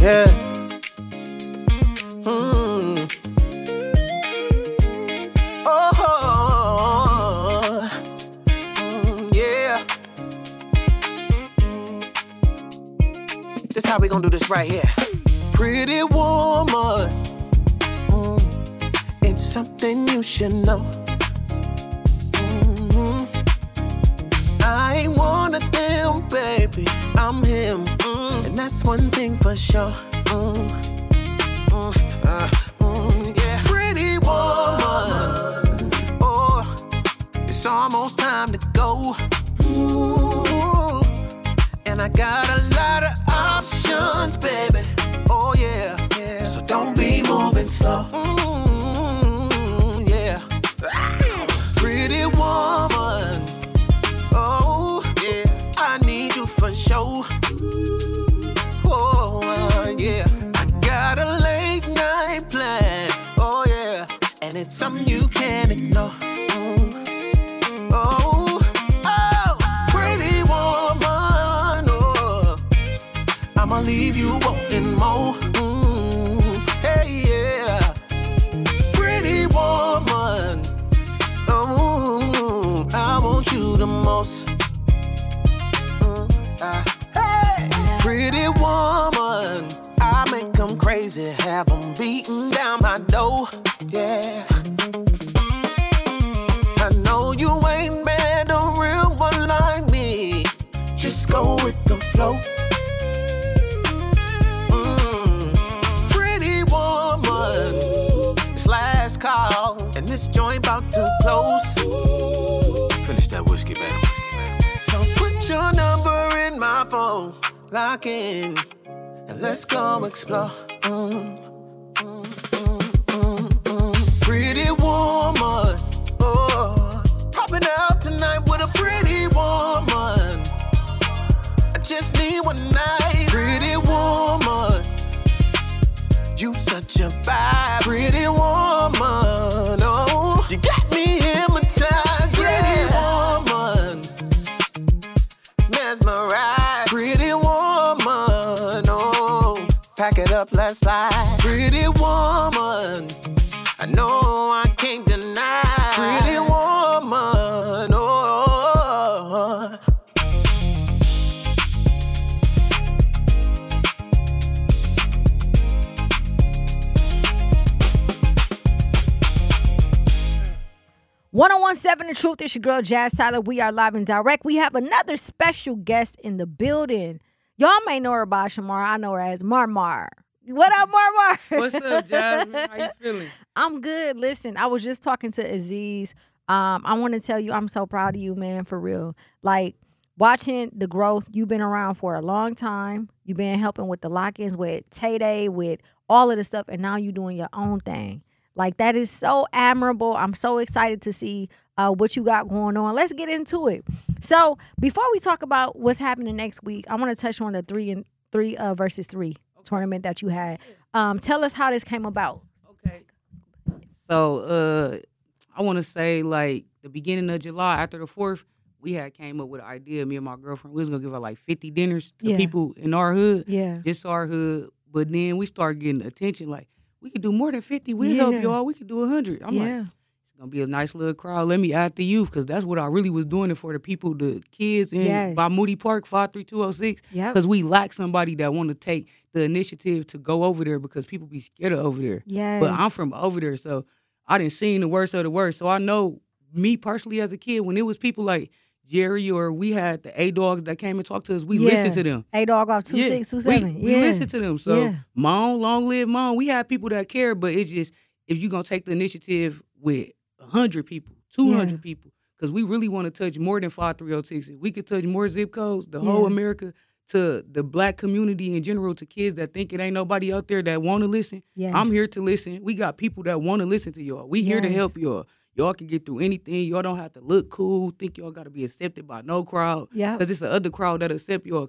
Yeah. Oh, yeah. This how we gonna do this right here. Pretty woman, it's something you should know. I ain't one of them, baby, I'm him. And that's one thing for sure. Yeah. Pretty woman, oh, it's almost time to go. Ooh, and I got a lot of options, baby. Oh yeah, yeah. So don't be moving slow. Yeah. Pretty woman, oh yeah, I need you for sure. Oh yeah, I got a late night plan. Oh yeah, and it's something you can't ignore. Oh, pretty woman, oh, I'ma leave you wanting more. Hey yeah, pretty woman, oh, I want you the most. Hey, pretty woman, I make them crazy, have them beating down my door. Yeah, I know you ain't met a real one like me. Just go with the flow. Pretty woman, it's last call, and this joint about to close. Finish that whiskey, baby. So put your number in my phone, lock in, and let's go explore. Pretty woman, oh, popping out tonight with a pretty woman. I just need one night. Pretty woman, you such a vibe. Pretty woman, oh, you got me hypnotized. Pretty woman, mesmerized. Pretty woman, oh, pack it up, let's slide. Pretty woman, I know I can't deny. Pretty woman, oh. .107 The Truth. It's your girl Jazz Tyler. We are live and direct. We have another special guest in the building. Y'all may know her by Shamar. I know her as Marmar. What up, Marmar? What's up, Jasmine? How you feeling? I'm good. Listen, I was just talking to Aziz. I want to tell you, I'm so proud of you, man, for real. Like, watching the growth, you've been around for a long time. You've been helping with the lock-ins, with Tay-Day, with all of the stuff, and now you're doing your own thing. Like, that is so admirable. I'm so excited to see what you got going on. Let's get into it. So, before we talk about what's happening next week, I want to touch on the 3 versus 3 tournament that you had. Tell us how this came about. Okay. So, I want to say, like, the beginning of July, after the 4th, we had came up with an idea, me and my girlfriend. We was going to give her, like, 50 dinners to people in our hood. Yeah. Just our hood. But then we started getting attention, like, we could do more than 50. We'll help y'all. We could do 100. I'm like, it's going to be a nice little crowd. Let me add the youth, because that's what I really was doing it for, the people, the kids in by Moody Park, 53206. Because we lack somebody that want to take the initiative to go over there, because people be scared of over there. Yes. But I'm from over there, so I didn't see the worst of the worst. So I know, me personally as a kid, when it was people like Jerry, or we had the A-Dogs that came and talked to us, we listened to them. A-Dog off 2627. We listened to them. So Mom, long live Mom. We have people that care, but it's just, if you're going to take the initiative with 100 people, 200 people, because we really want to touch more than 53006. If we could touch more zip codes, the whole America, to the black community in general, to kids that think it ain't nobody out there that want to listen. I'm here to listen. We got people that want to listen to y'all. We here to help y'all. Y'all can get through anything. Y'all don't have to look cool, think y'all got to be accepted by no crowd. Yeah. Because it's the other crowd that accept y'all. Because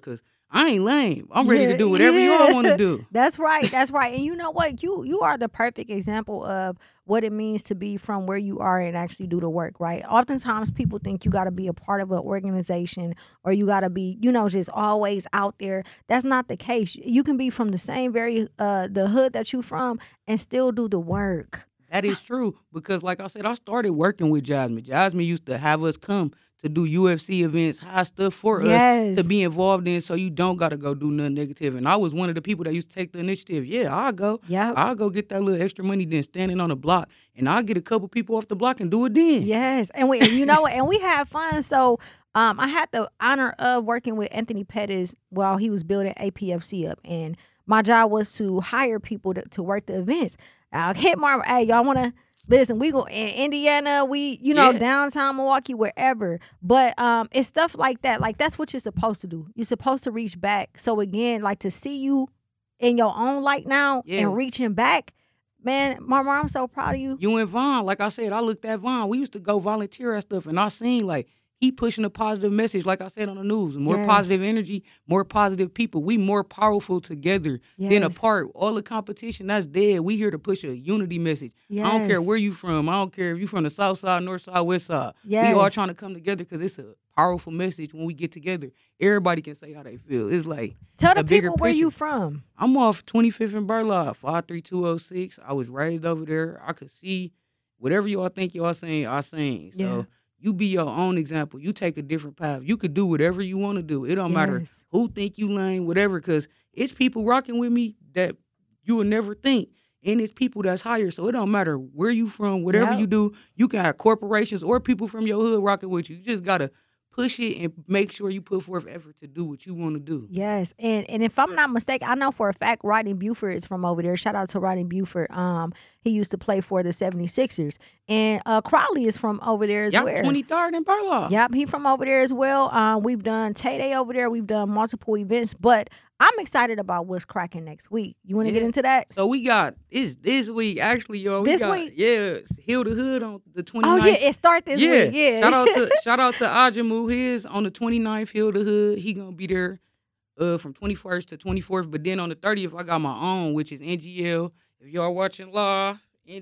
I ain't lame. I'm ready to do whatever y'all want to do. That's right. That's right. And you know what? You are the perfect example of what it means to be from where you are and actually do the work, right? Oftentimes people think you got to be a part of an organization or you got to be, just always out there. That's not the case. You can be from the same the hood that you from and still do the work. That is true because, like I said, I started working with Jasmine. Jasmine used to have us come to do UFC events, high stuff for us to be involved in, so you don't got to go do nothing negative. And I was one of the people that used to take the initiative. Yeah, I'll go. Yep. I'll go get that little extra money then standing on the block, and I'll get a couple people off the block and do it then. Yes, and we have fun. So I had the honor of working with Anthony Pettis while he was building APFC up, and my job was to hire people to work the events. I'll hit Marvin. Hey, y'all want to listen? We go in Indiana. We, downtown Milwaukee, wherever. But it's stuff like that. Like that's what you're supposed to do. You're supposed to reach back. So again, like to see you in your own light now and reaching back, man, Mama, I'm so proud of you. You and Vaughn, like I said, I looked at Vaughn. We used to go volunteer at stuff, and I seen like. He pushing a positive message, like I said on the news. More positive energy, more positive people. We more powerful together than apart. All the competition, that's dead. We here to push a unity message. Yes. I don't care where you from. I don't care if you from the south side, north side, west side. Yes. We all trying to come together because it's a powerful message when we get together. Everybody can say how they feel. It's like tell the people where you from. I'm off 25th and Burlock, 53206. I was raised over there. I could see whatever y'all think y'all saying, I sing. So you be your own example. You take a different path. You could do whatever you want to do. It don't matter who think you lame, whatever, because it's people rocking with me that you would never think. And it's people that's higher. So it don't matter where you from, whatever you do. You can have corporations or people from your hood rocking with you. You just got to push it and make sure you put forth effort to do what you want to do. Yes. And if I'm not mistaken, I know for a fact Rodney Buford is from over there. Shout out to Rodney Buford. He used to play for the 76ers. And Crowley is from over there as well. 23rd and Burlock. Yep, he from over there as well. We've done Tay Day over there. We've done multiple events. But I'm excited about what's cracking next week. You want to get into that? So we got, it's this week, actually, y'all. This week? Yeah, Heal the Hood on the 29th. Oh, yeah, it starts this week. Yeah. Shout out to Ajamu. His on the 29th, Heal the Hood. He going to be there from 21st to 24th. But then on the 30th, I got my own, which is NGL. If y'all watching live,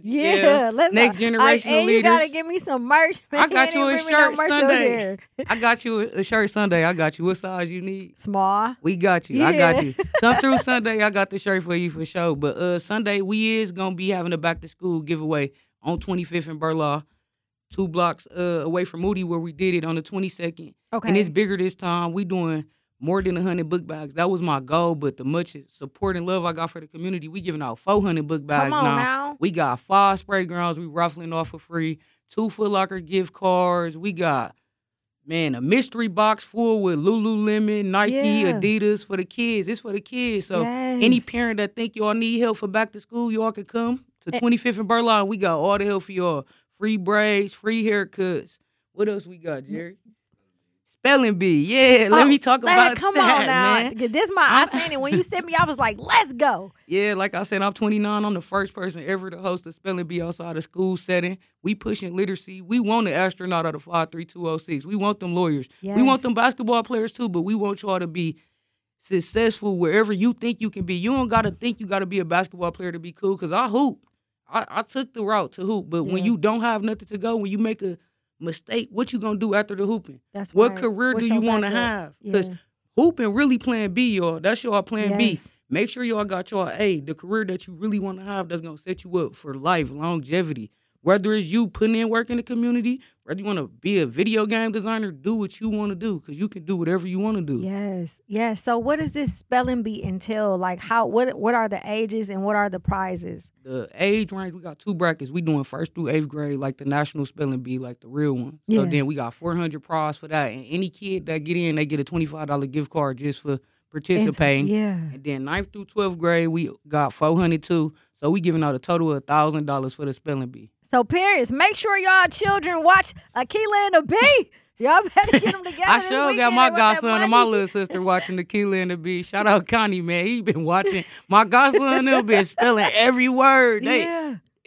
NGL, Next Generation Leaders. You got to give me some merch, man. I got you a shirt Sunday. I got you a shirt Sunday. I got you. What size you need? Small. We got you. Yeah. I got you. Come through Sunday. I got the shirt for you for sure. But Sunday, we is going to be having a back-to-school giveaway on 25th and Burlaw, 2 blocks away from Moody where we did it on the 22nd. Okay. And it's bigger this time. We doing more than 100 book bags. That was my goal, but the much support and love I got for the community, we giving out 400 book bags now. We got 5 spray grounds we ruffling off for free, 2 Foot Locker gift cards. We got, man, a mystery box full with Lululemon, Nike, Adidas for the kids. It's for the kids. So any parent that think y'all need help for back to school, y'all can come to 25th and Burlaw. We got all the help for y'all. Free braids, free haircuts. What else we got, Jerry? Spelling bee, let me talk about come that, on now. man. I seen it. When you sent me, I was like, let's go. Yeah, like I said, I'm 29. I'm the first person ever to host a spelling bee outside a school setting. We pushing literacy. We want an astronaut out of 53206. We want them lawyers. Yes. We want them basketball players too, but we want y'all to be successful wherever you think you can be. You don't got to think you got to be a basketball player to be cool, because I hoop. I took the route to hoop, but when you don't have nothing to go, when you make a mistake, what you gonna do after the hooping? That's what right. career do you want to have? Because hooping really plan B, y'all. That's y'all plan B. Make sure y'all got y'all A, the career that you really want to have that's gonna set you up for life, longevity. Whether it's you putting in work in the community, whether you want to be a video game designer, do what you want to do, because you can do whatever you want to do. Yes. So what does this spelling bee entail? Like what are the ages and what are the prizes? The age range, we got 2 brackets. We doing 1st through 8th grade, like the national spelling bee, like the real one. So then we got 400 prize for that. And any kid that get in, they get a $25 gift card just for participating. And then 9th through 12th grade, we got 400 too. So we giving out a total of $1,000 for the spelling bee. So parents, make sure y'all children watch Akilah and the Bee. Y'all better get them together. I sure got my godson and my little sister watching Akilah and the Bee. Shout out Connie, man. He been watching. My godson and them been spelling every word.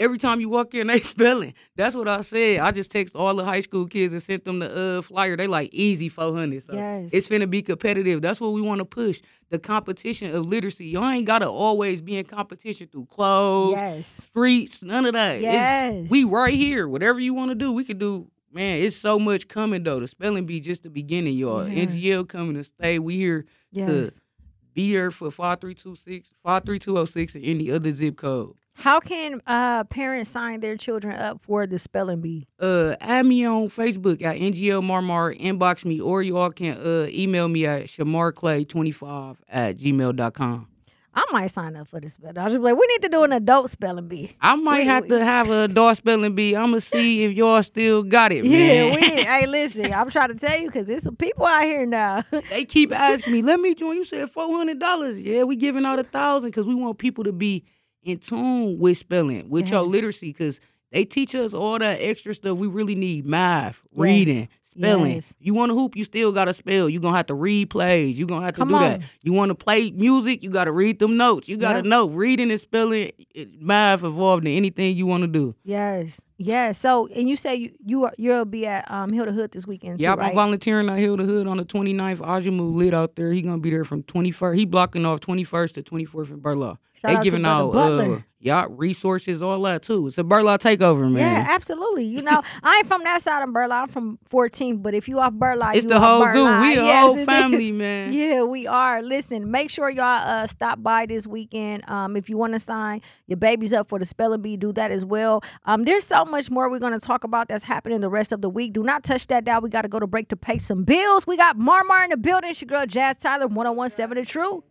every time you walk in, they spelling. That's what I said. I just text all the high school kids and sent them the flyer. They like easy 400. So it's finna be competitive. That's what we want to push. The competition of literacy. Y'all ain't gotta always be in competition through clothes, streets, none of that. We right here. Whatever you want to do, we can do. Man, it's so much coming though. The spelling bee just the beginning, y'all. NGL coming to stay. We here to be here for 53206 and any other zip code. How can parents sign their children up for the spelling bee? Add me on Facebook at NGL Marmar, inbox me, or y'all can email me at shamarclay25@gmail.com. I might sign up for this, but I'll just be like, we need to do an adult spelling bee. I might have to have an adult spelling bee. I'm going to see if y'all still got it, man. Hey, listen, I'm trying to tell you because there's some people out here now. They keep asking me, let me join. You said $400. Yeah, we giving out $1,000 because we want people to be in tune with spelling, with your literacy, because they teach us all that extra stuff we really need. Math, reading, spelling. You want to hoop, you still got to spell. You're going to have to read plays. You're going to have to do that. You want to play music, you got to read them notes. You got to know. Reading and spelling, math involved in anything you want to do. Yes. So, and you say you'll be at Hill the Hood this weekend too, right? I'm volunteering at Hill the Hood on the 29th. Ajamu lit out there. He going to be there from 21st. He blocking off 21st to 24th in Burlaw. They giving out resources, all that too. It's a Burlaw takeover, man. Yeah, absolutely. You know, I ain't from that side of Burlaw. I'm from 14th, but if you off Burlaw, it's the whole zoo. We a whole family, man. Yeah, we are. Listen, make sure y'all stop by this weekend. If you want to sign your babies up for the spelling bee, do that as well. There's so much more we're going to talk about that's happening the rest of the week. Do not touch that dial. We got to go to break to pay some bills. We got Marmar in the building. It's your girl Jazz Tyler, 101.7 The Truth.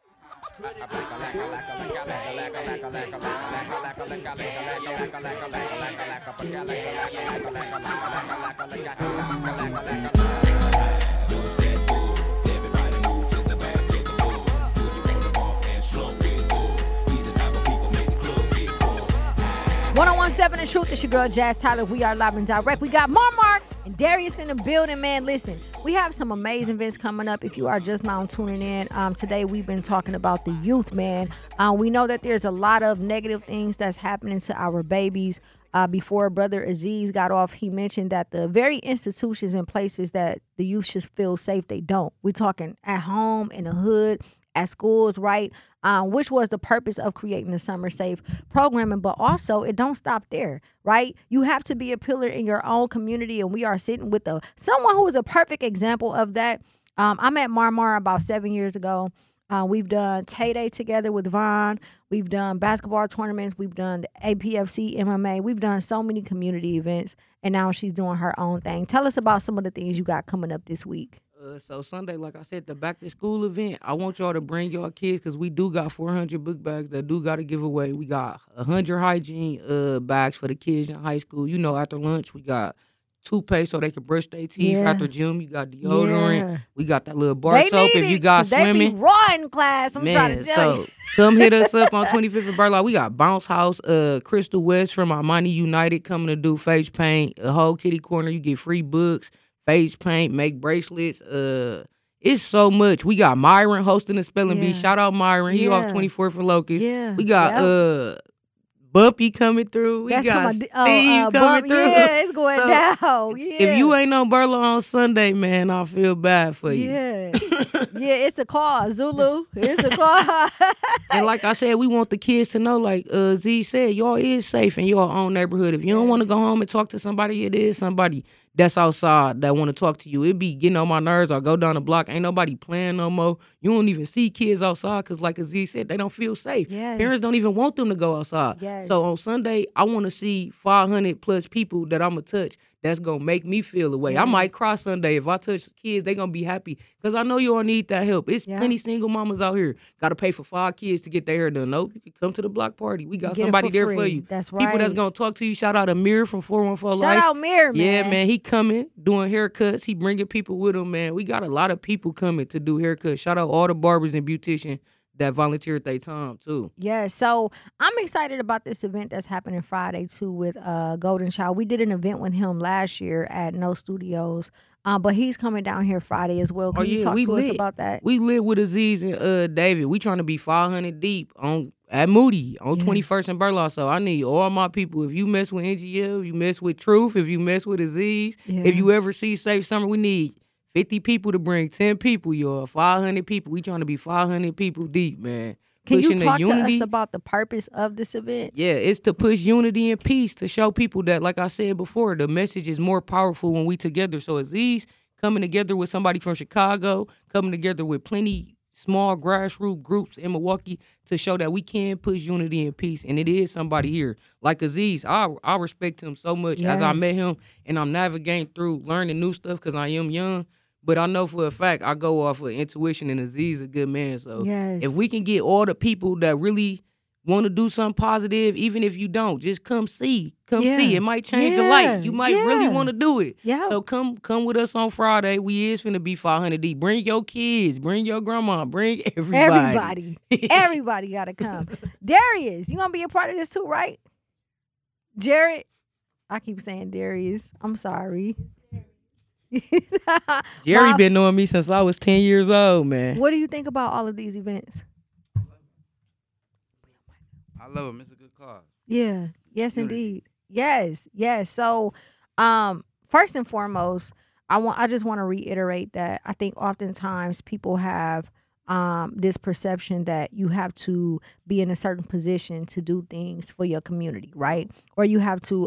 Seven and Truth. It's your girl Jazz Tyler. We are live and direct. We got Marmar and Darius in the building, man. Listen, we have some amazing events coming up. If you are just now tuning in, today we've been talking about the youth, man. We know that there's a lot of negative things that's happening to our babies. Before Brother Aziz got off, he mentioned that the very institutions and places that the youth should feel safe, they don't. We're talking at home, in the hood, at schools, right? Which was the purpose of creating the Summer Safe programming. But also, it don't stop there, right? You have to be a pillar in your own community, and we are sitting with someone who is a perfect example of that. I met Marmar about 7 years ago. We've done Tay-Day together with Vaughn. We've done basketball tournaments. We've done the APFC MMA. We've done so many community events, and now she's doing her own thing. Tell us about some of the things you got coming up this week. So Sunday, like I said, the back to school event, I want y'all to bring y'all kids because we do got 400 book bags that do got to give away. We got 100 hygiene bags for the kids in high school. You know, after lunch, we got toothpaste so they can brush their teeth. After gym, you got deodorant. Yeah. We got that little bar soap if you got swimming. They be raw in class, I'm trying to tell you. Come hit us up on 25th and Burlaw. We got Bounce House, Crystal West from Armani United coming to do face paint. A whole kitty corner, you get free books. Face paint, make bracelets. It's so much. We got Myron hosting the spelling bee. Shout out Myron. He off 24 for Locust. Yeah. We got Bumpy coming through. We got Steve coming through. Yeah, it's going down. Yeah. If you ain't on Burlaw on Sunday, man, I feel bad for you. Yeah. It's a call, Zulu. It's a call. And like I said, we want the kids to know, like Z said, y'all is safe in your own neighborhood. If you don't want to go home and talk to somebody, it is somebody that's outside that want to talk to you. It be getting on my nerves. I go down the block. Ain't nobody playing no more. You don't even see kids outside because, like Aziz said, they don't feel safe. Yes. Parents don't even want them to go outside. Yes. So on Sunday, I want to see 500 plus people that I'm going to touch that's going to make me feel away. Yes. I might cry Sunday. If I touch kids, they going to be happy because I know you all need that help. It's plenty single mamas out here. Got to pay for 5 kids to get their hair done. Nope, you can come to the block party. We got somebody there for you. That's right. People that's going to talk to you. Shout out Amir from 414 Life. Shout out Amir, man. Yeah, man. He coming, doing haircuts. He bringing people with him, man. We got a lot of people coming to do haircuts. Shout out all the barbers and beauticians that volunteer at their time, too. Yeah, so I'm excited about this event that's happening Friday, too, with Golden Child. We did an event with him last year at No Studios, but he's coming down here Friday as well. Can you talk to us about that? We live with Aziz and David. We trying to be 500 deep at Moody on Yeah. 21st and Burlock. So I need all my people. If you mess with NGL, if you mess with Truth, if you mess with Aziz, Yeah. if you ever see Safe Summer, we need 50 people to bring 10 people, y'all. 500 people. We trying to be 500 people deep, man. Can you Pushing the talk to unity. us about the purpose of this event? Yeah, it's to push unity and peace, to show people that, like I said before, the message is more powerful when we together. So Aziz coming together with somebody from Chicago, coming together with plenty small grassroots groups in Milwaukee to show that we can push unity and peace. And it is somebody here. Like Aziz, I respect him so much as I Yes. met him, and I'm navigating through learning new stuff because I am young. But I know for a fact I go off of intuition, and Aziz a good man. So Yes. if we can get all the people that really want to do something positive, even if you don't, just come see. Yeah. See. It might change your Yeah. life. You might really Yeah. want to do it. Yeah. So come with us on Friday. We is finna be 500 deep. Bring your kids. Bring your grandma. Bring everybody. Everybody got to come. Darius, you gonna be a part of this too, right? Jared, I keep saying Darius. I'm sorry. Jerry Wow. been knowing me since I was 10 years old, man. What do you think about all of these events? I love him. It's a good cause. Yeah. Yes, Unity. indeed. Yes. Yes. So, first and foremost, I just want to reiterate that I think oftentimes people have this perception that you have to be in a certain position to do things for your community, right? Or you have to,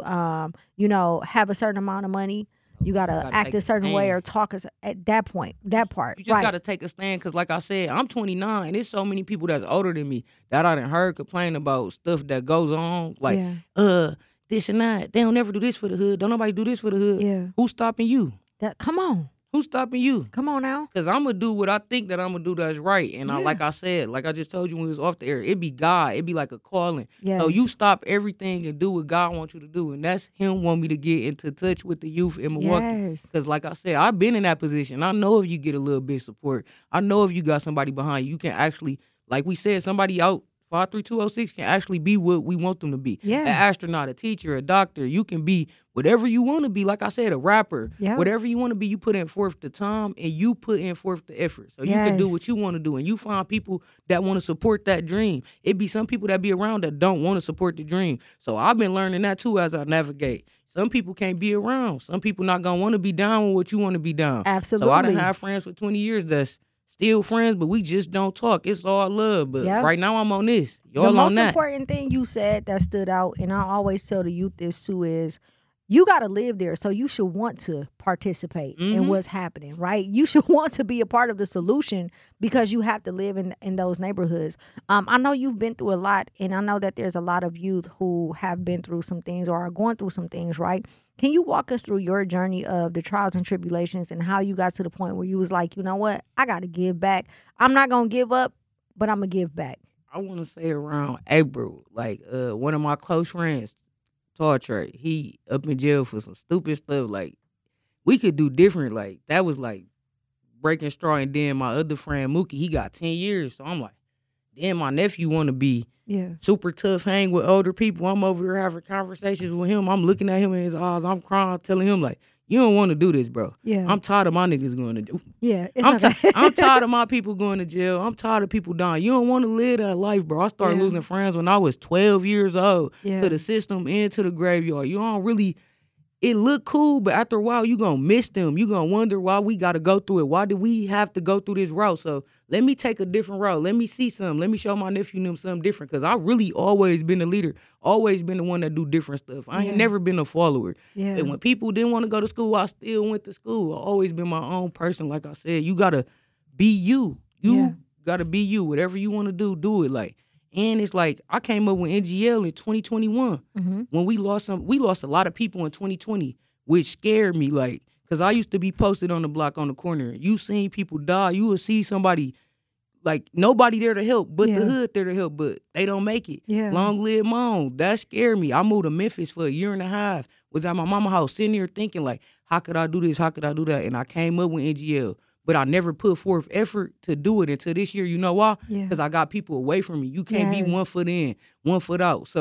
have a certain amount of money. You gotta Gotta act take a a certain way stand. or talk at that point, that part. You just right. gotta take a stand, cause like I said, I'm 29. There's so many people that's older than me that I done heard complain about stuff that goes on, like Yeah. this and that. They don't never do this for the hood. Don't nobody do this for the hood. Yeah. Who's stopping you? Come on. Who's stopping you? Come on now. Cause I'm gonna do what I think that I'm gonna do that's right. And Yeah. like I said, like I just told you when we was off the air, it be God. It be like a calling. Yes. So you stop everything and do what God wants you to do. And that's him want me to get into touch with the youth in Milwaukee. Yes. Because like I said, I've been in that position. I know if you get a little bit of support. I know if you got somebody behind you, you can actually, like we said, somebody out 53206 can actually be what we want them to be. Yeah. An astronaut, a teacher, a doctor. You can be whatever you want to be. Like I said, a rapper. Yeah. Whatever you want to be, you put in forth the time and you put in forth the effort. So you can do Yes. what you want to do. And you find people that want to support that dream. It be some people that be around that don't want to support the dream. So I've been learning that too as I navigate. Some people can't be around. Some people not going to want to be down with what you want to be down. So I Absolutely. done have friends for 20 years that's still friends, but we just don't talk. It's all love. But Yeah. right now I'm on this. The Y'all on most that. important thing you said that stood out, and I always tell the youth this too, is you got to live there. So you should want to participate in Mhm. what's happening, right? You should want to be a part of the solution because you have to live in those neighborhoods. I know you've been through a lot, and I know that there's a lot of youth who have been through some things or are going through some things, right? Can you walk us through your journey of the trials and tribulations and how you got to the point where you was like, you know what? I got to give back. I'm not going to give up, but I'm going to give back. I want to say around April, like one of my close friends, Tartre, he up in jail for some stupid stuff. Like we could do different. Like that was like breaking straw. And then my other friend Mookie, he got 10 years. So I'm like, damn, my nephew want to be Yeah. super tough, hang with older people. I'm over there having conversations with him. I'm looking at him in his eyes. I'm crying, telling him like, you don't want to do this, bro. Yeah. I'm tired of my niggas going to jail. Yeah. It's I'm, okay. I'm tired of my people going to jail. I'm tired of people dying. You don't want to live that life, bro. I started Yeah. losing friends when I was 12 years old Yeah. to the system and to the graveyard. You don't really, it look cool, but after a while, you going to miss them. You going to wonder why we got to go through it. Why did we have to go through this route? So let me take a different route. Let me see something. Let me show my nephew and them something different because I really always been the leader, always been the one that do different stuff. I ain't Yeah. never been a follower. Yeah. And when people didn't want to go to school, I still went to school. I always been my own person. Like I said, you got to be you. You Yeah. got to be you. Whatever you want to do it. Like, and it's like I came up with NGL in 2021 Mm-hmm. when we lost a lot of people in 2020, which scared me. Like, cause I used to be posted on the block on the corner. You seen people die, you would see somebody like nobody there to help, but Yeah. the hood there to help, but they don't make it. Yeah. Long live mom. That scared me. I moved to Memphis for a year and a half. Was at my mama's house sitting here thinking like, how could I do this? How could I do that? And I came up with NGL. But I never put forth effort to do it until this year. You know why? Yeah. Because I got people away from me. You can't be Yes. 1 foot in, 1 foot out. So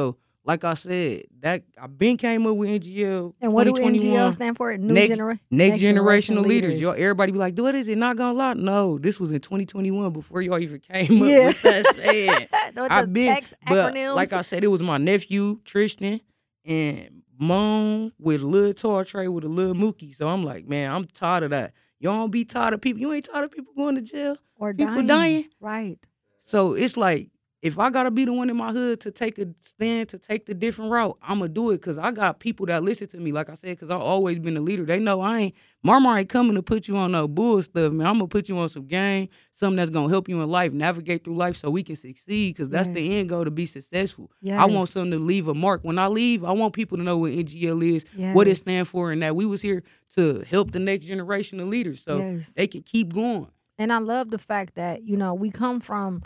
like I said, that I been came up with NGL. And what do 2021. NGL stand for? Next generational leaders. leaders. Y'all, everybody be like, what is it? Not gonna lie. No, this was in 2021 before y'all even came up Yeah. with that saying. With I've the been, text but acronyms. like I said, it was my nephew Tristan and Mom with a little Tar Tray with a little Mookie. So I'm like, man, I'm tired of that. Y'all don't be tired of people. You ain't tired of people going to jail or people dying. Right. So it's like, if I gotta be the one in my hood to take a stand, to take the different route, I'ma do it because I got people that listen to me. Like I said, because I've always been a leader. They know Mama ain't coming to put you on no bull stuff, man. I'm gonna put you on some game, something that's gonna help you in life, navigate through life so we can succeed because that's the end goal, to be successful. Yes. I want something to leave a mark. When I leave, I want people to know what NGL is, what it stands for, and that we was here to help the next generation of leaders so they can keep going. And I love the fact that, we come from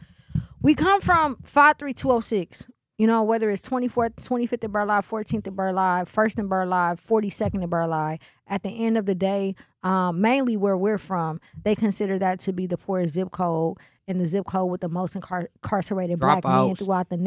53206. Whether it's 24th, 25th in Burleigh, 14th in Burleigh, 1st in Burleigh, 42nd in Burleigh. At the end of the day, mainly where we're from, they consider that to be the poorest zip code and the zip code with the most incarcerated black men throughout the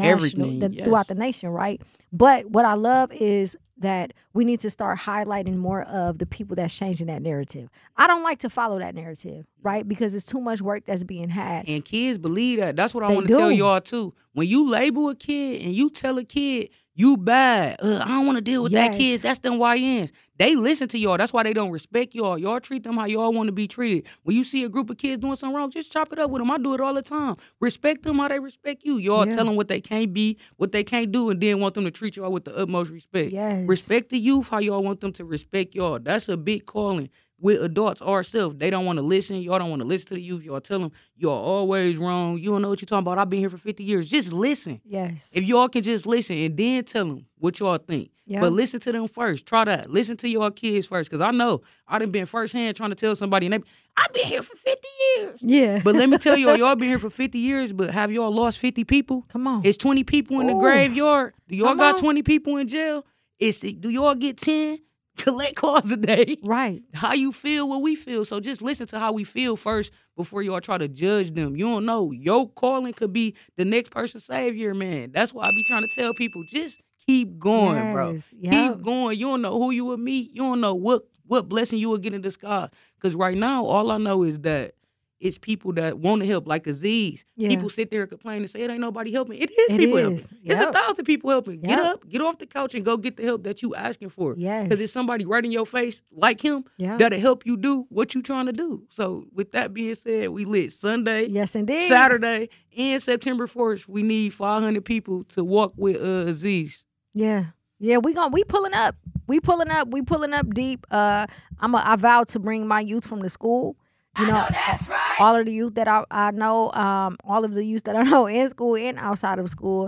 nation, right? But what I love is that we need to start highlighting more of the people that's changing that narrative. I don't like to follow that narrative, right? Because it's too much work that's being had. And kids believe that. That's what I want to tell y'all too. When you label a kid and you tell a kid, you bad, I don't want to deal with that kid, that's them YNs. They listen to y'all. That's why they don't respect y'all. Y'all treat them how y'all want to be treated. When you see a group of kids doing something wrong, just chop it up with them. I do it all the time. Respect them how they respect you. Y'all tell them what they can't be, what they can't do, and then want them to treat y'all with the utmost respect. Yes. Respect the youth how y'all want them to respect y'all. That's a big calling. With adults ourselves, they don't want to listen. Y'all don't want to listen to the youth. Y'all tell them, y'all always wrong. You don't know what you're talking about. I've been here for 50 years. Just listen. Yes. If y'all can just listen and then tell them what y'all think. Yeah. But listen to them first. Try that. Listen to your kids first. Because I know I done been firsthand trying to tell somebody, and I've been here for 50 years. Yeah. But let me tell y'all been here for 50 years, but have y'all lost 50 people? Come on. It's 20 people in the graveyard. Do y'all got 20 people in jail? Do y'all get 10? Collect calls a day. Right. How you feel, what we feel. So just listen to how we feel first before y'all try to judge them. You don't know. Your calling could be the next person's savior, man. That's why I be trying to tell people, just keep going, bro. Yep. Keep going. You don't know who you will meet. You don't know what blessing you will get in disguise. Because right now, all I know is that it's people that want to help, like Aziz. Yeah. People sit there and complain and say, it ain't nobody helping. It is people helping. Yep. It's 1,000 people helping. Get up, get off the couch, and go get the help that you asking for. Yes. Because it's somebody right in your face, like him, that'll help you do what you trying to do. So with that being said, we lit Sunday, yes, indeed, Saturday, and September 4th. We need 500 people to walk with Aziz. Yeah. Yeah, we pulling up. We pulling up deep. I vowed to bring my youth from the school. You know that's right. All of the youth that I know, all of the youth that I know in school and outside of school,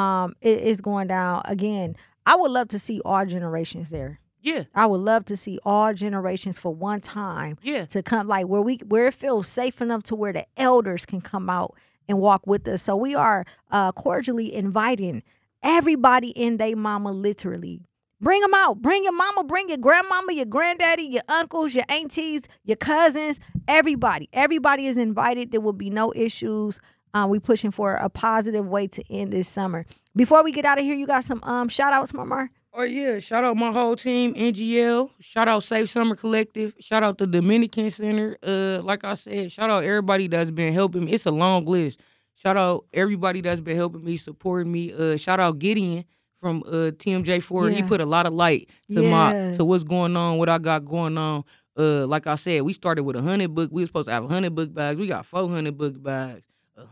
it's going down. Again, I would love to see all generations there. Yeah. I would love to see all generations for one time. Yeah. To come, like where it feels safe enough to where the elders can come out and walk with us. So we are cordially inviting everybody and they mama, literally. Bring them out. Bring your mama, bring your grandmama, your granddaddy, your uncles, your aunties, your cousins, everybody. Everybody is invited. There will be no issues. We pushing for a positive way to end this summer. Before we get out of here, you got some shout outs, Mama? Oh, yeah. Shout out my whole team, NGL. Shout out Safe Summer Collective. Shout out the Dominican Center. Like I said, shout out everybody that's been helping me. It's a long list. Shout out everybody that's been helping me, supporting me. Shout out Gideon from TMJ4. He put a lot of light to what's going on, what I got going on. Like I said, we started with 100 book. We were supposed to have 100 book bags. We got 400 book bags,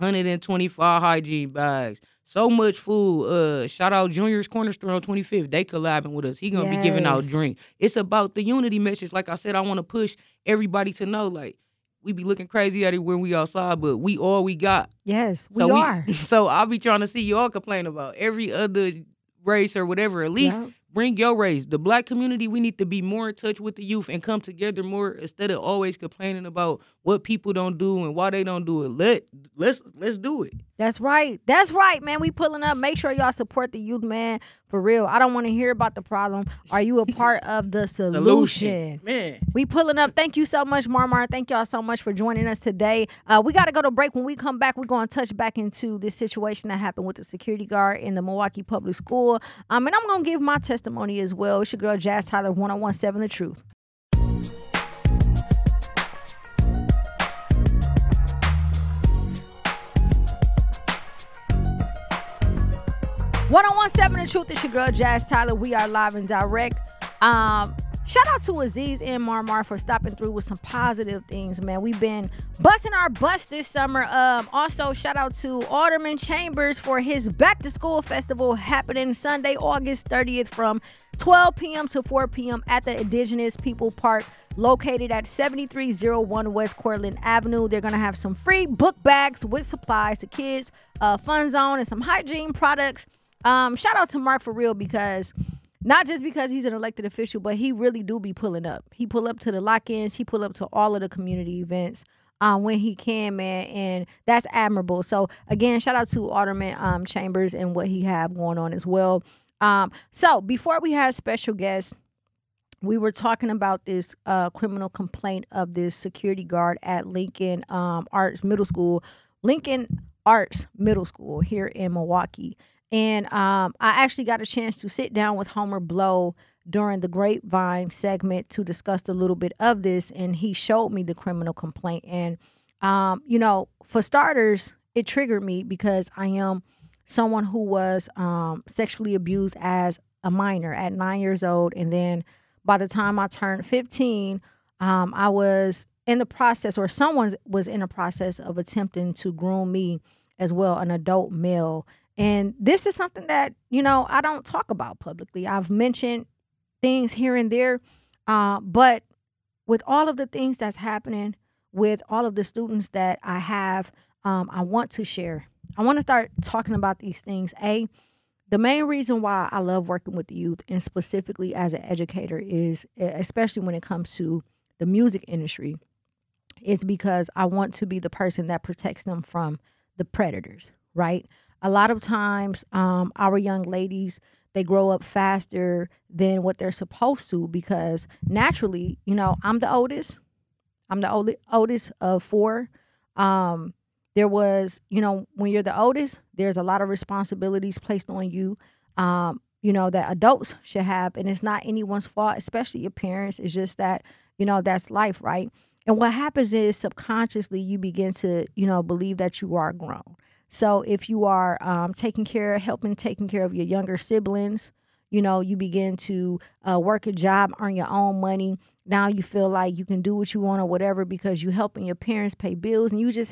125 hygiene bags. So much food. Shout out Junior's Corner Store on 25th. They collabing with us. He gonna be giving out drinks. It's about the unity message. Like I said, I want to push everybody to know, like, we be looking crazy at it when we outside, but we all we got. Yes, we are. So I'll be trying to see y'all complain about every other race or whatever. At least bring your race. The black community, we need to be more in touch with the youth and come together more instead of always complaining about what people don't do and why they don't do it. Let's do it. That's right. That's right, man. We pulling up. Make sure y'all support the youth, man. For real. I don't want to hear about the problem. Are you a part of the solution? Man. We pulling up. Thank you so much, Marmar. Thank y'all so much for joining us today. We got to go to break. When we come back, we're going to touch back into this situation that happened with the security guard in the Milwaukee Public School. And I'm going to give my testimony as well. It's your girl, Jazz Tyler, 1017 The Truth. 1017 The Truth. It's your girl, Jazz Tyler. We are live and direct. Shout out to Aziz and Marmar for stopping through with some positive things, man. We've been busting our butts this summer. Also, shout out to Alderman Chambers for his Back to School Festival happening Sunday, August 30th from 12 p.m. to 4 p.m. at the Indigenous People Park located at 7301 West Cortland Avenue. They're going to have some free book bags with supplies to kids, fun zone, and some hygiene products. Shout out to Mark for real, because not just because he's an elected official, but he really do be pulling up. He pull up to the lock-ins. He pull up to all of the community events when he can, man, and that's admirable. So, again, shout out to Alderman Chambers and what he have going on as well. So, before we have special guests, we were talking about this criminal complaint of this security guard at Lincoln Arts Middle School here in Milwaukee. And I actually got a chance to sit down with Homer Blow during the Grapevine segment to discuss a little bit of this, and he showed me the criminal complaint. And, for starters, it triggered me because I am someone who was sexually abused as a minor at 9 years old. And then by the time I turned 15, I was in the process, or someone was in the process of attempting to groom me as well, an adult male. And this is something that, I don't talk about publicly. I've mentioned things here and there, but with all of the things that's happening, with all of the students that I have, I want to share. I want to start talking about these things. The main reason why I love working with the youth, and specifically as an educator, is, especially when it comes to the music industry, is because I want to be the person that protects them from the predators, right? A lot of times, our young ladies, they grow up faster than what they're supposed to, because naturally, I'm the oldest. I'm the oldest of four. There was, when you're the oldest, there's a lot of responsibilities placed on you, that adults should have. And it's not anyone's fault, especially your parents. It's just that, that's life, right? And what happens is subconsciously you begin to, believe that you are grown. So if you are taking care of your younger siblings, you begin to work a job, earn your own money. Now you feel like you can do what you want or whatever because you're helping your parents pay bills, and you just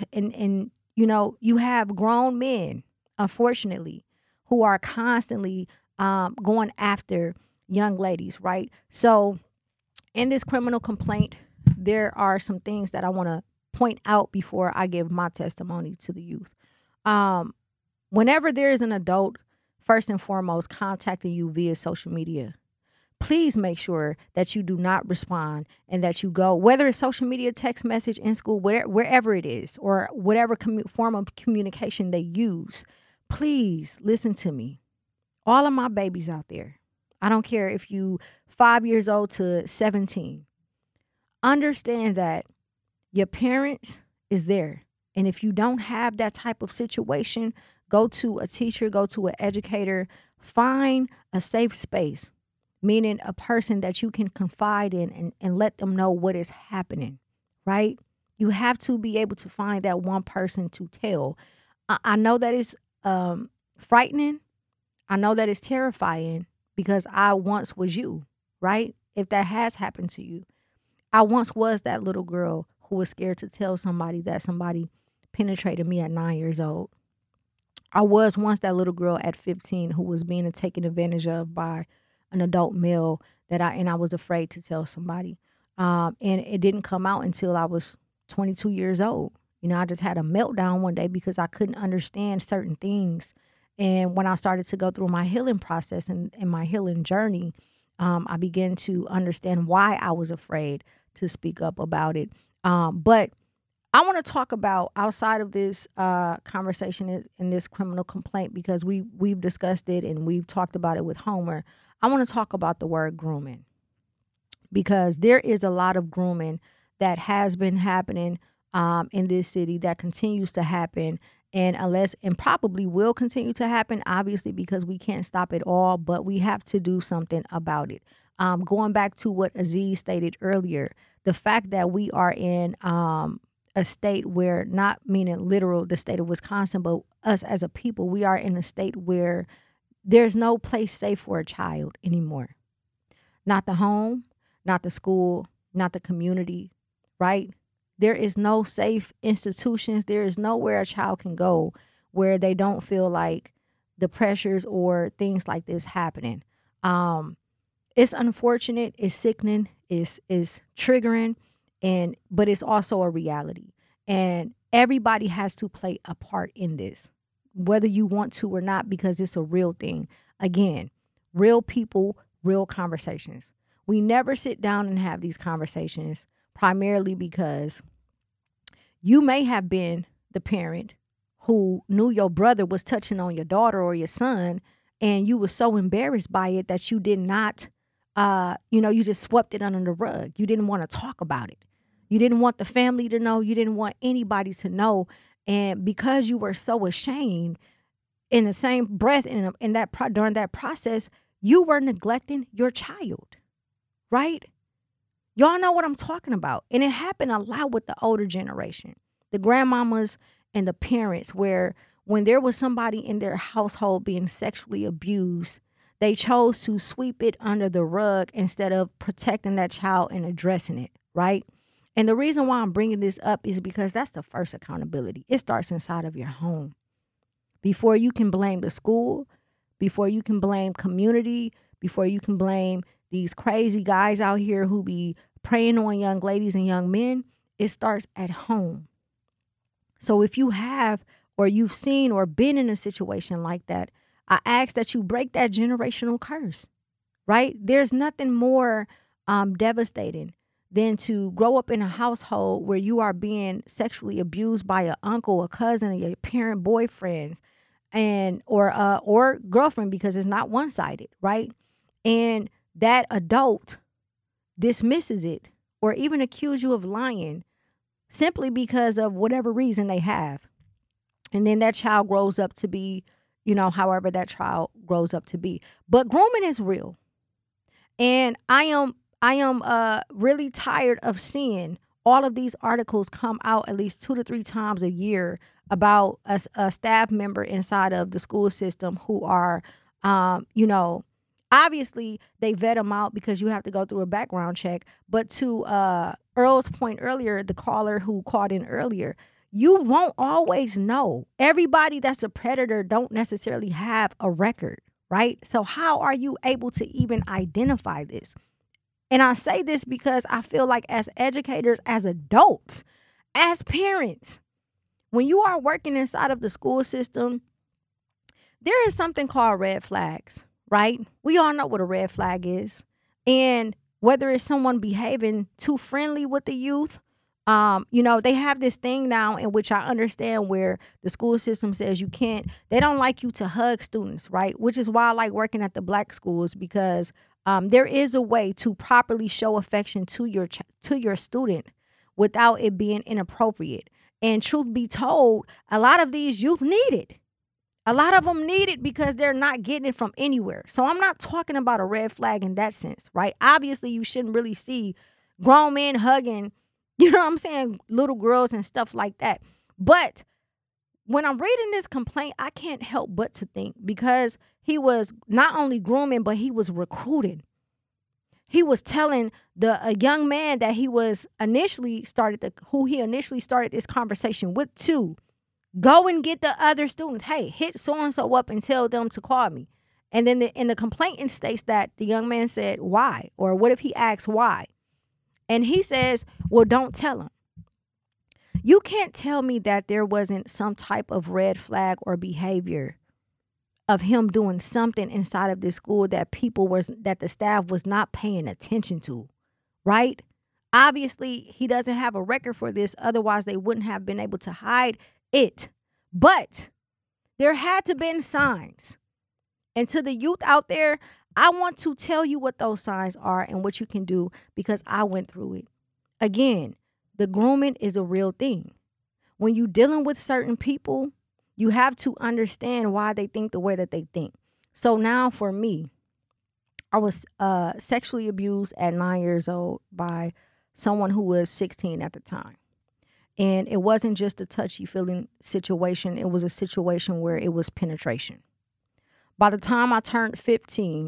you have grown men, unfortunately, who are constantly going after young ladies, right? So in this criminal complaint, there are some things that I want to point out before I give my testimony to the youth. Whenever there is an adult, first and foremost, contacting you via social media, please make sure that you do not respond, and that you go, whether it's social media, text message, in school, wherever it is, or whatever form of communication they use. Please listen to me. All of my babies out there, I don't care if you 5 years old to 17, understand that your parents is there. And if you don't have that type of situation, go to a teacher, go to an educator, find a safe space, meaning a person that you can confide in and let them know what is happening, right? You have to be able to find that one person to tell. I know that is frightening. I know that is terrifying, because I once was you, right? If that has happened to you. I once was that little girl who was scared to tell somebody that somebody penetrated me at 9 years old. I was once that little girl at 15 who was being taken advantage of by an adult male and I was afraid to tell somebody. And it didn't come out until I was 22 years old. I just had a meltdown one day because I couldn't understand certain things. And when I started to go through my healing process and my healing journey, I began to understand why I was afraid to speak up about it. But I want to talk about outside of this conversation in this criminal complaint, because we've discussed it and we've talked about it with Homer. I want to talk about the word grooming, because there is a lot of grooming that has been happening in this city, that continues to happen, and probably will continue to happen, obviously, because we can't stop it all, but we have to do something about it. Going back to what Aziz stated earlier, the fact that we are in a state where, not meaning literal the state of Wisconsin, but us as a people, we are in a state where there's no place safe for a child anymore. Not the home, not the school, not the community, right? There is no safe institutions. There is nowhere a child can go where they don't feel like the pressures or things like this happening. It's unfortunate, it's sickening, it's triggering, but it's also a reality. And everybody has to play a part in this, whether you want to or not, because it's a real thing. Again, real people, real conversations. We never sit down and have these conversations, primarily because you may have been the parent who knew your brother was touching on your daughter or your son, and you were so embarrassed by it that you did not, you just swept it under the rug. You didn't want to talk about it. You didn't want the family to know. You didn't want anybody to know. And because you were so ashamed, in the same breath, during that process, you were neglecting your child, right? Y'all know what I'm talking about. And it happened a lot with the older generation, the grandmamas and the parents, where when there was somebody in their household being sexually abused, they chose to sweep it under the rug instead of protecting that child and addressing it, right? And the reason why I'm bringing this up is because that's the first accountability. It starts inside of your home. Before you can blame the school, before you can blame community, before you can blame these crazy guys out here who be preying on young ladies and young men, it starts at home. So if you have, or you've seen or been in a situation like that, I ask that you break that generational curse, right? There's nothing more devastating than to grow up in a household where you are being sexually abused by an uncle, a cousin, or your parent boyfriend, or girlfriend, because it's not one-sided, right? And that adult dismisses it or even accuse you of lying simply because of whatever reason they have. And then that child grows up to be, however that child grows up to be. But grooming is real. And I am really tired of seeing all of these articles come out at least 2 to 3 times a year about a staff member inside of the school system who are, obviously they vet them out because you have to go through a background check. But to Earl's point earlier, the caller who called in earlier, you won't always know. Everybody that's a predator don't necessarily have a record, right? So how are you able to even identify this? And I say this because I feel like as educators, as adults, as parents, when you are working inside of the school system, there is something called red flags, right? We all know what a red flag is. And whether it's someone behaving too friendly with the youth, they have this thing now in which I understand where the school system says they don't like you to hug students, right? Which is why I like working at the black schools, because there is a way to properly show affection to your student without it being inappropriate. And truth be told, a lot of these youth need it. A lot of them need it because they're not getting it from anywhere. So I'm not talking about a red flag in that sense, right? Obviously, you shouldn't really see grown men hugging, little girls and stuff like that. But when I'm reading this complaint, I can't help but to think, because he was not only grooming, but he was recruiting. He was telling a young man that he was who he initially started this conversation with, to go and get the other students. Hey, hit so-and-so up and tell them to call me. And then in the complaint states that the young man said, why? Or what if he asks why? And he says, well, don't tell him. You can't tell me that there wasn't some type of red flag or behavior of him doing something inside of this school that the staff was not paying attention to, right? Obviously, he doesn't have a record for this. Otherwise, they wouldn't have been able to hide it. But there had to been signs. And to the youth out there, I want to tell you what those signs are and what you can do because I went through it. Again, the grooming is a real thing. When you're dealing with certain people, you have to understand why they think the way that they think. So now for me, I was sexually abused at 9 years old by someone who was 16 at the time. And it wasn't just a touchy-feeling situation. It was a situation where it was penetration. By the time I turned 15,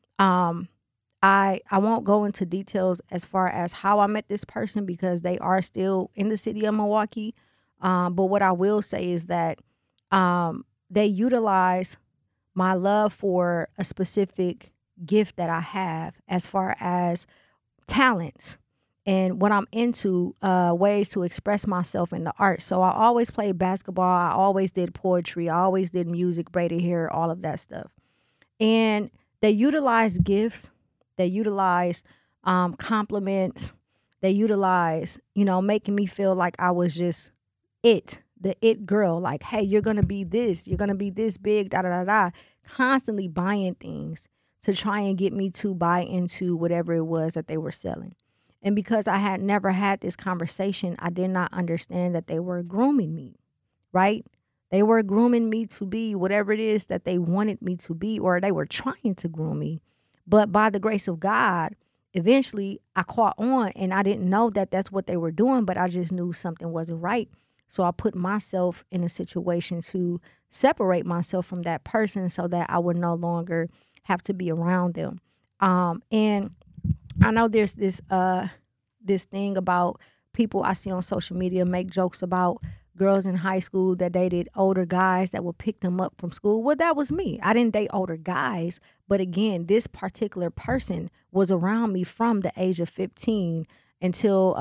I won't go into details as far as how I met this person because they are still in the city of Milwaukee. But what I will say is that they utilize my love for a specific gift that I have as far as talents and what I'm into, ways to express myself in the arts. So I always played basketball. I always did poetry. I always did music, braided hair, all of that stuff. And they utilize gifts. They utilize compliments. They utilize, making me feel like I was just the it girl. Like, hey, you're going to be this. You're going to be this big, da-da-da-da. Constantly buying things to try and get me to buy into whatever it was that they were selling. And because I had never had this conversation, I did not understand that they were grooming me, right? They were grooming me to be whatever it is that they wanted me to be, or they were trying to groom me. But by the grace of God, eventually I caught on, and I didn't know that that's what they were doing, but I just knew something wasn't right. So I put myself in a situation to separate myself from that person so that I would no longer have to be around them. And I know there's this thing about people I see on social media make jokes about girls in high school that dated older guys that would pick them up from school. Well, that was me. I didn't date older guys. But again, this particular person was around me from the age of 15 until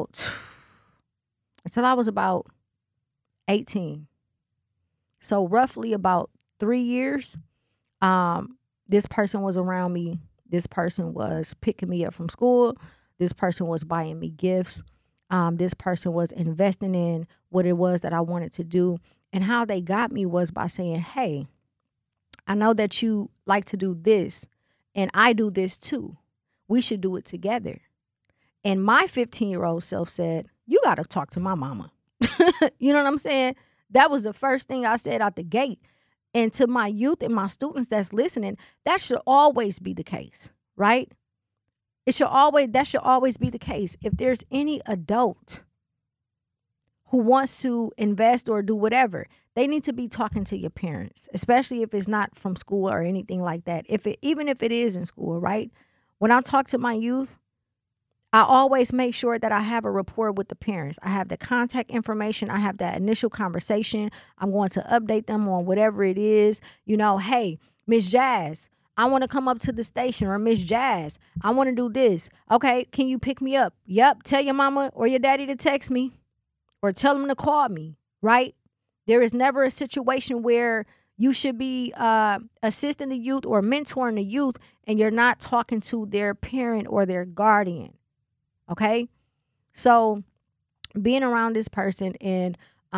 I was about 18. So roughly about 3 years, this person was around me. This person was picking me up from school. This person was buying me gifts. This person was investing in what it was that I wanted to do. And how they got me was by saying, hey, I know that you like to do this, and I do this too. We should do it together. And my 15-year-old self said, you got to talk to my mama. You know what I'm saying? That was the first thing I said out the gate. And to my youth and my students that's listening, that should always be the case, right? That should always be the case. If there's any adult who wants to invest or do whatever, they need to be talking to your parents, especially if it's not from school or anything like that. Even if it is in school, right? When I talk to my youth, I always make sure that I have a rapport with the parents. I have the contact information. I have that initial conversation. I'm going to update them on whatever it is. Hey, Miss Jazz, I want to come up to the station, or Miss Jazz, I want to do this. Okay, can you pick me up? Yep, tell your mama or your daddy to text me or tell them to call me, right? There is never a situation where you should be assisting the youth or mentoring the youth and you're not talking to their parent or their guardian. Okay, so being around this person and,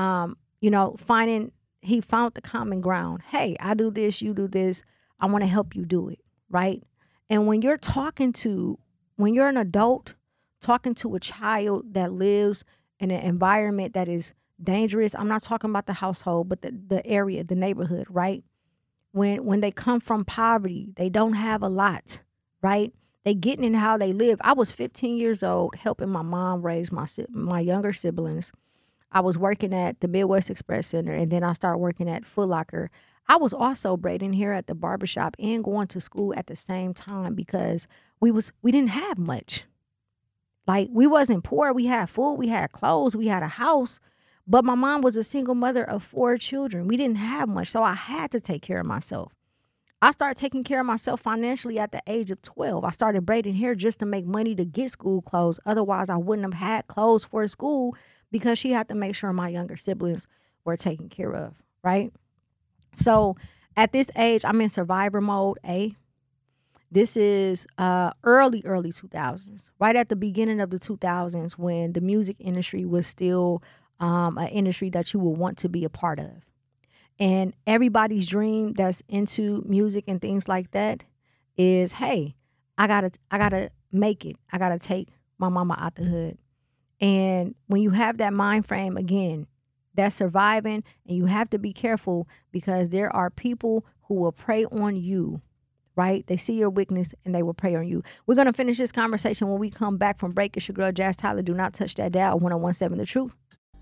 he found the common ground. Hey, I do this, you do this. I want to help you do it, right? And when you're an adult, talking to a child that lives in an environment that is dangerous, I'm not talking about the household, but the area, the neighborhood, right? When they come from poverty, they don't have a lot, right? They getting in how they live. I was 15 years old helping my mom raise my younger siblings. I was working at the Midwest Express Center, and then I started working at Foot Locker. I was also braiding hair at the barbershop and going to school at the same time because we didn't have much. Like, we wasn't poor. We had food, we had clothes, we had a house. But my mom was a single mother of 4 children. We didn't have much, so I had to take care of myself. I started taking care of myself financially at the age of 12. I started braiding hair just to make money to get school clothes. Otherwise, I wouldn't have had clothes for school because she had to make sure my younger siblings were taken care of, right? So at this age, I'm in survivor mode, A. This is early 2000s, right at the beginning of the 2000s when the music industry was still an industry that you would want to be a part of. And everybody's dream that's into music and things like that is, hey, I gotta make it. I gotta take my mama out the hood. And when you have that mind frame, again, that's surviving, and you have to be careful because there are people who will prey on you, right? They see your weakness and they will prey on you. We're going to finish this conversation when we come back from break. It's your girl, Jazz Tyler. Do not touch that dial. 1017 The Truth.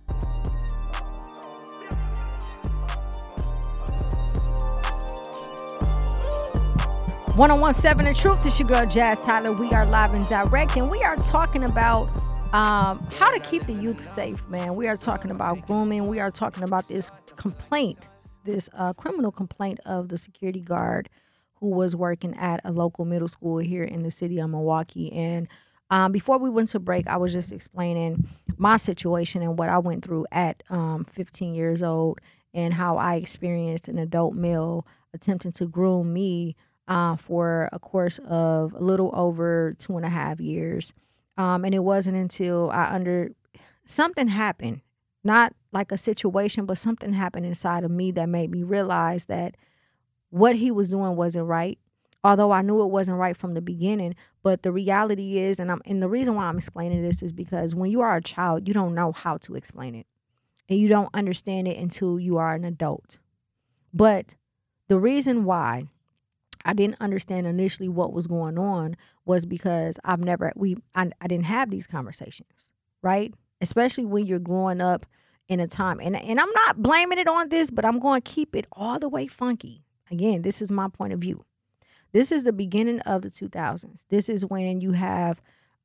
One on 17 The Truth. It's your girl, Jazz Tyler. We are live and direct, and we are talking about how to keep the youth safe, man. We are talking about grooming. We are talking about this complaint, this criminal complaint of the security guard who was working at a local middle school here in the city of Milwaukee. And before we went to break, I was just explaining my situation and what I went through at 15 years old and how I experienced an adult male attempting to groom me for a course of a little over 2.5 years. And it wasn't until something happened, not like a situation, but something happened inside of me that made me realize that what he was doing wasn't right. Although I knew it wasn't right from the beginning, but the reality is, and the reason why I'm explaining this is because when you are a child, you don't know how to explain it, and you don't understand it until you are an adult. But the reason why I didn't understand initially what was going on was because I didn't have these conversations, right? Especially when you're growing up in a time, and I'm not blaming it on this, but I'm going to keep it all the way funky. Again, this is my point of view. This is the beginning of the 2000s. This is when you have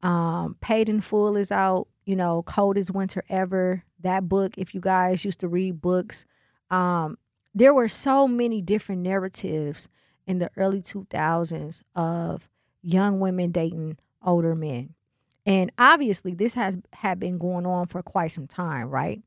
Paid in Full is out, Coldest Winter Ever, that book, if you guys used to read books. There were so many different narratives in the early 2000s of young women dating older men. And obviously this had been going on for quite some time, right?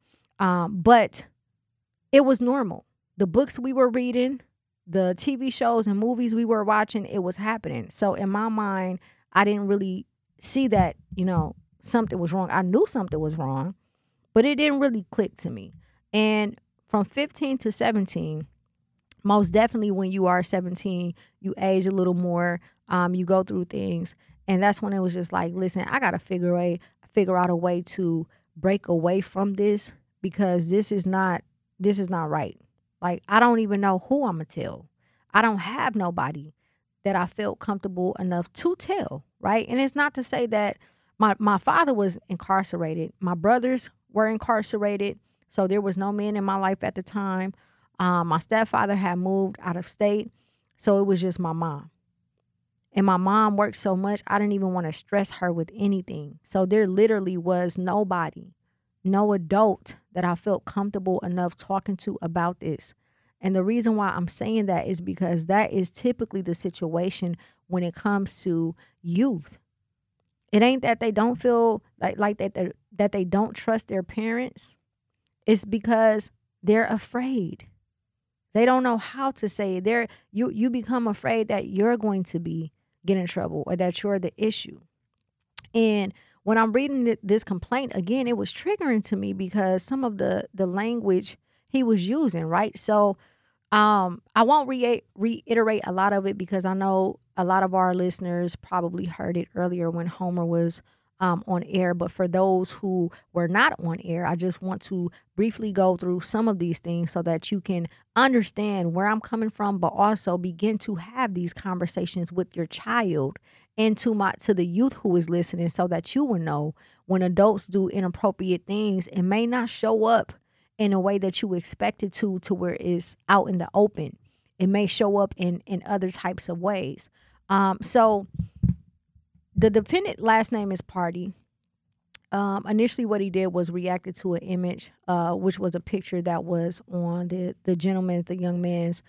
But it was normal. The books we were reading, the TV shows and movies we were watching, it was happening. So in my mind, I didn't really see that, something was wrong. I knew something was wrong, but it didn't really click to me. And from 15 to 17, most definitely when you are 17, you age a little more, you go through things. And that's when it was just like, listen, I got to figure out a way to break away from this because this is not right. Like, I don't even know who I'm going to tell. I don't have nobody that I felt comfortable enough to tell, right? And it's not to say that my father was incarcerated. My brothers were incarcerated. So there was no men in my life at the time. My stepfather had moved out of state, so it was just my mom. And my mom worked so much, I didn't even want to stress her with anything. So there literally was nobody, no adult that I felt comfortable enough talking to about this. And the reason why I'm saying that is because that is typically the situation when it comes to youth. It ain't that they don't feel like that they don't trust their parents. It's because they're afraid. They don't know how to say it. You become afraid that you're going to get in trouble or that you're the issue. And when I'm reading this complaint, again, it was triggering to me because some of the language he was using, right? So I won't reiterate a lot of it because I know a lot of our listeners probably heard it earlier when Homer was on air. But for those who were not on air, I just want to briefly go through some of these things so that you can understand where I'm coming from, but also begin to have these conversations with your child and to the youth who is listening so that you will know when adults do inappropriate things, it may not show up in a way that you expect it to where it's out in the open. It may show up in other types of ways. So the defendant last name is Party. Initially what he did was reacted to an image, which was a picture that was on the young man's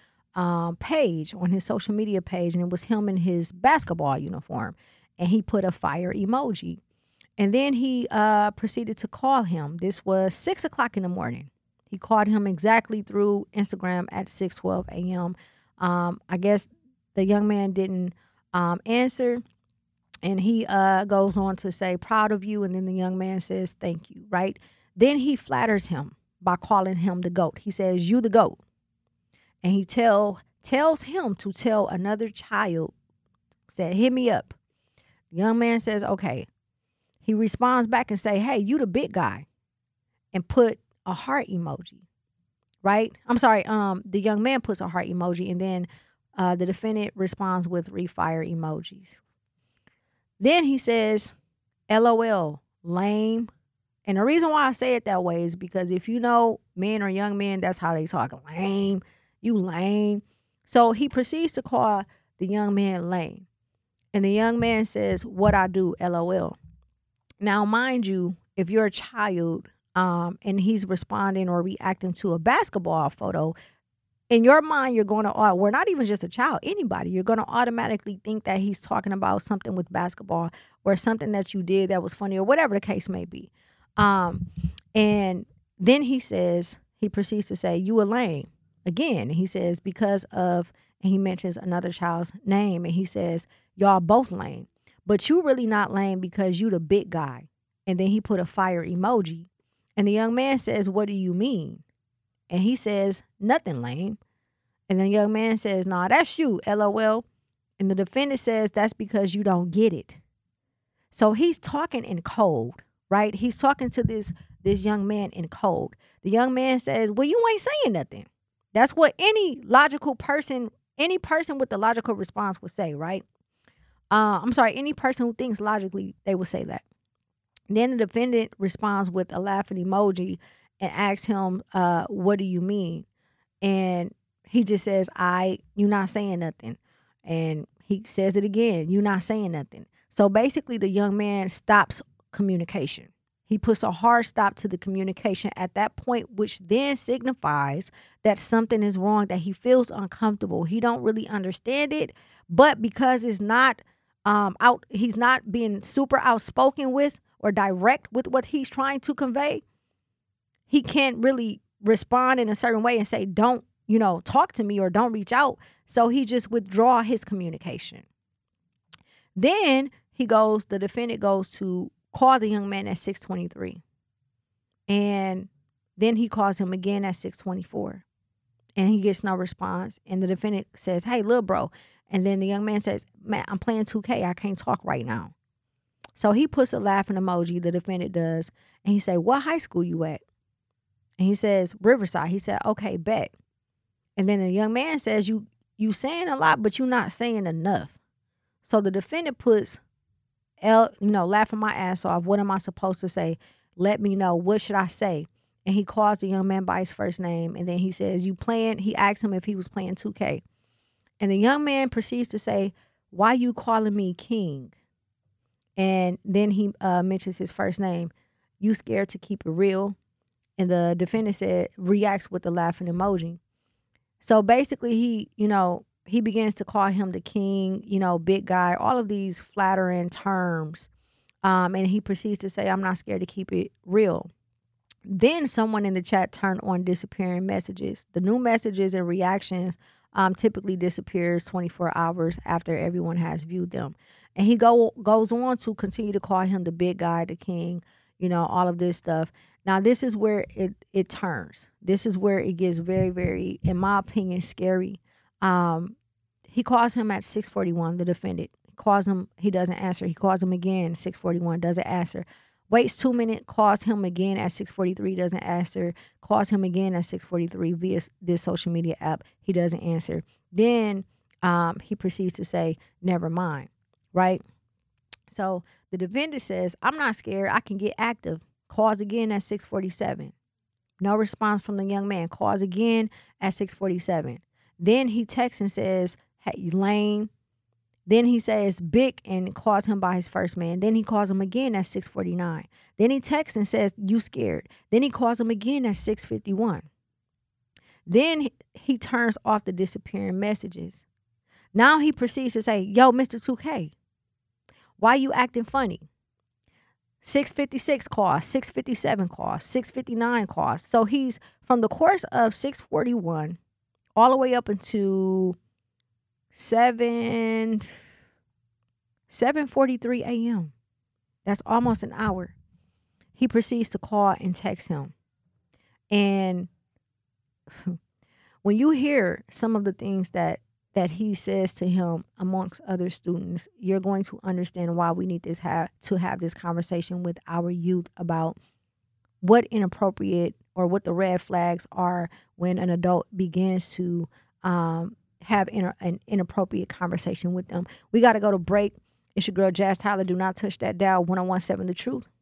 page, on his social media page, and it was him in his basketball uniform, and he put a fire emoji. And then he proceeded to call him. This was 6 o'clock in the morning. He called him exactly through Instagram at 6:12 a.m. I guess the young man didn't answer. And he goes on to say, proud of you. And then the young man says, thank you, right? Then he flatters him by calling him the GOAT. He says, you the GOAT. And he tells him to tell another child, said, hit me up. The young man says, okay. He responds back and say, hey, you the big guy. And put a heart emoji, right? I'm sorry, the young man puts a heart emoji, and then the defendant responds with refire emojis. Then he says, LOL, lame. And the reason why I say it that way is because if you know men or young men, that's how they talk. Lame, you lame. So he proceeds to call the young man lame. And the young man says, what I do, LOL. Now, mind you, if you're a child and he's responding or reacting to a basketball photo, in your mind, you're going to, we're not even just a child, anybody, you're going to automatically think that he's talking about something with basketball or something that you did that was funny or whatever the case may be. And then he proceeds to say, you a lame. Again, he says, because of, and he mentions another child's name, and he says, y'all both lame. But you really not lame because you the big guy. And then he put a fire emoji. And the young man says, what do you mean? And he says, nothing, lame. And the young man says, nah, that's you, LOL. And the defendant says, that's because you don't get it. So he's talking in code, right? He's talking to this young man in code. The young man says, well, you ain't saying nothing. That's what any person with the logical response would say, right? Any person who thinks logically, they would say that. Then the defendant responds with a laughing emoji and asks him, what do you mean? And he just says, you not saying nothing. And he says it again, you not saying nothing. So basically the young man stops communication. He puts a hard stop to the communication at that point, which then signifies that something is wrong, that he feels uncomfortable. He don't really understand it, but because it's not he's not being super outspoken with or direct with what he's trying to convey, he can't really respond in a certain way and say, don't, talk to me or don't reach out. So he just withdraw his communication. Then the defendant goes to call the young man at 6:23. And then he calls him again at 6:24. And he gets no response. And the defendant says, hey, little bro. And then the young man says, man, I'm playing 2K. I can't talk right now. So he puts a laughing emoji, the defendant does. And he said, what high school you at? And he says, Riverside. He said, okay, bet. And then the young man says, you saying a lot, but you not saying enough. So the defendant puts, laughing my ass off. What am I supposed to say? Let me know. What should I say? And he calls the young man by his first name. And then he says, he asks him if he was playing 2K. And the young man proceeds to say, why you calling me king? And then he mentions his first name. You scared to keep it real? And the defendant reacts with the laughing emoji. So basically he begins to call him the king, big guy, all of these flattering terms. And he proceeds to say, I'm not scared to keep it real. Then someone in the chat turned on disappearing messages. The new messages and reactions typically disappears 24 hours after everyone has viewed them. And he goes on to continue to call him the big guy, the king, all of this stuff. Now, this is where it turns. This is where it gets very, very, in my opinion, scary. He calls him at 6:41, the defendant. He doesn't answer. He calls him again, 6:41, doesn't answer. Waits 2 minutes, calls him again at 6:43, doesn't answer. Calls him again at 6:43 via this social media app. He doesn't answer. Then he proceeds to say, never mind, right? So the defendant says, I'm not scared. I can get active. Calls again at 6:47. No response from the young man. Calls again at 6:47. Then he texts and says, hey, you lame. Then he says big and calls him by his first name. Then he calls him again at 6:49. Then he texts and says, you scared. Then he calls him again at 6:51. Then he turns off the disappearing messages. Now he proceeds to say, yo, Mr. 2K, why you acting funny? 6:56 calls, 6:57 calls, 6:59 calls. So he's from the course of 6:41 all the way up into 7, 7:43 a.m. That's almost an hour. He proceeds to call and text him. And when you hear some of the things that he says to him amongst other students, you're going to understand why we need to have this conversation with our youth about what inappropriate or what the red flags are when an adult begins to have an inappropriate conversation with them. We got to go to break. It's your girl Jazz Tyler. Do not touch that dial. 101.7 The Truth.